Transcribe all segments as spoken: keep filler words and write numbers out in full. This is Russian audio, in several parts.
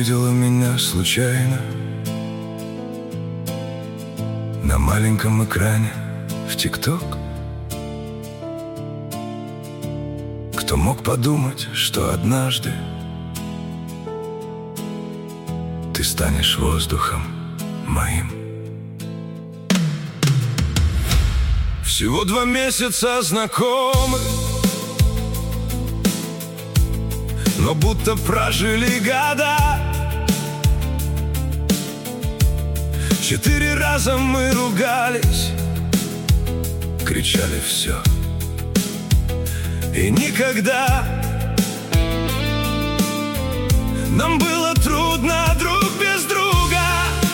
увидела меня случайно на маленьком экране в ТикТок. Кто мог подумать, что однажды ты станешь воздухом моим. Всего два месяца знакомы, но будто прожили года. Четыре раза мы ругались, кричали все и никогда. Нам было трудно друг без друга,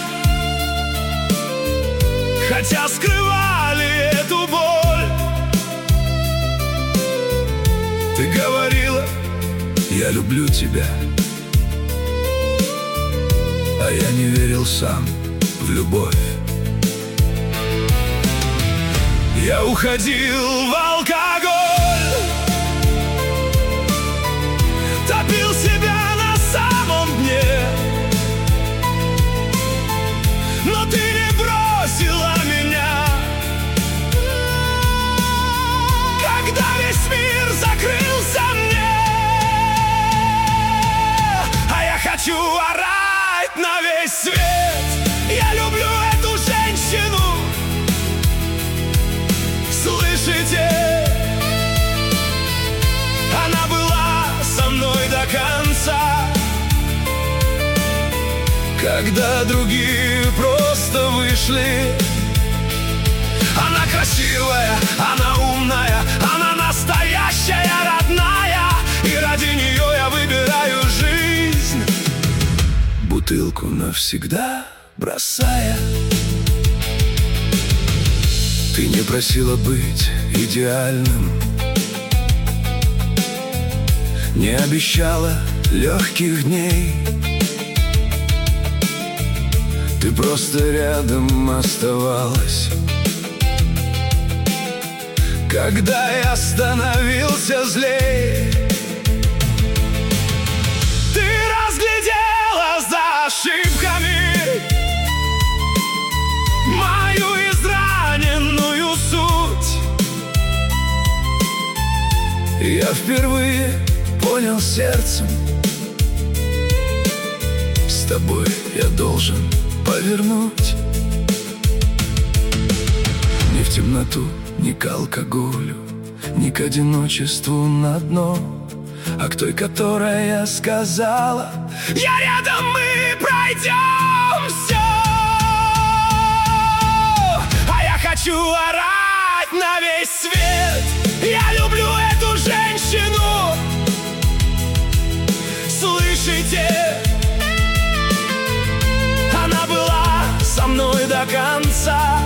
хотя скрывали эту боль. Ты говорила: я люблю тебя, а я не верил сам в любовь. Я уходил в алкоголь, топил себя на самом дне, но ты не бросила меня, когда весь мир закрылся мне. А я хочу орать на весь свет: я люблю эту женщину, слышите? Она была со мной до конца, когда другие просто вышли. Она красивая, она умная, она настоящая, родная, и ради нее я выбираю жизнь, бутылку навсегда бросая. Ты не просила быть идеальным, не обещала легких дней. Ты просто рядом оставалась, когда я становился злей. Ты разглядела за ошибками мою израненную суть. Я впервые понял сердцем: с тобой я должен повернуть. Ни в темноту, ни к алкоголю, ни к одиночеству на дно, а к той, которой я сказала: я рядом, мы пройдем все. А я хочу орать на весь свет: я люблю эту женщину, слышите? Она была со мной до конца,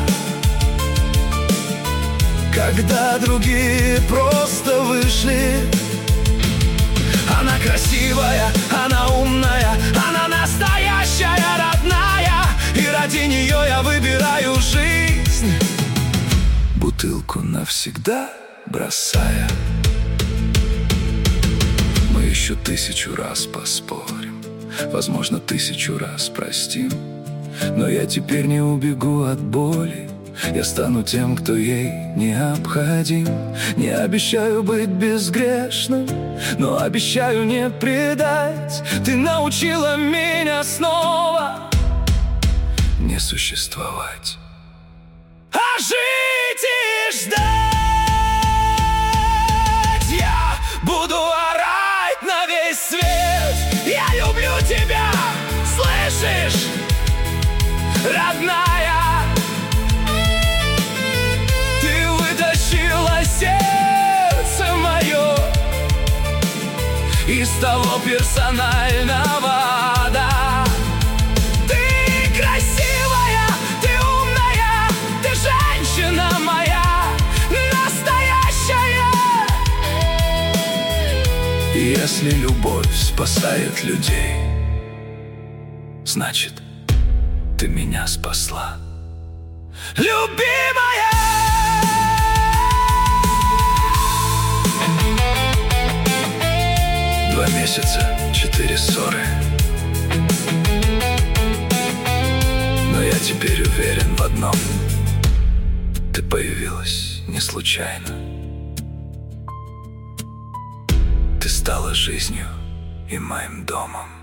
когда другие просто вышли. Она красивая, она умная, она настоящая, родная, и ради нее я выбираю жизнь, бутылку навсегда бросая. Мы еще тысячу раз поспорим, возможно, тысячу раз простим, но я теперь не убегу от боли. Я стану тем, кто ей необходим. Не обещаю быть безгрешным, но обещаю не предать. Ты научила меня снова не существовать, а жить и ждать. Я буду орать на весь свет: я люблю тебя, слышишь, родная? Сердце мое из того персонального ада. Ты красивая, ты умная, ты женщина моя, настоящая. Если любовь спасает людей, значит, ты меня спасла, любимая. Два месяца, четыре ссоры, Но я теперь уверен в одном: ты появилась не случайно. Ты стала жизнью и моим домом.